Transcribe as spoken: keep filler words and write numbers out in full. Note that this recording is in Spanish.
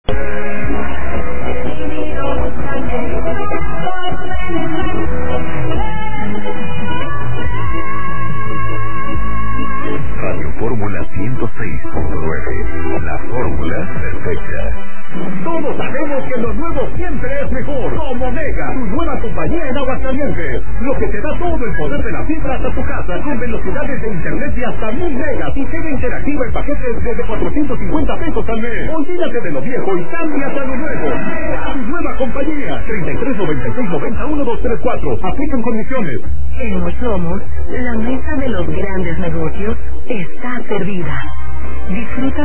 Radio Fórmula ciento seis punto nueve, la fórmula perfecta. Todos sabemos que lo nuevo siempre es mejor. Como Mega, tu nueva compañía en Aguascalientes. Lo que te da todo el poder de la fibra hasta tu casa, con velocidades de internet de hasta mil megas y T V interactiva en paquetes desde cuatrocientos cincuenta pesos al mes. Olvídate de lo viejo y cámbiate a lo nuevo. Mega, tu nueva compañía. treinta y tres noventa y seis noventa uno dos tres cuatro. Aplican condiciones. En Somos, la mesa de los grandes negocios está servida. Disfruta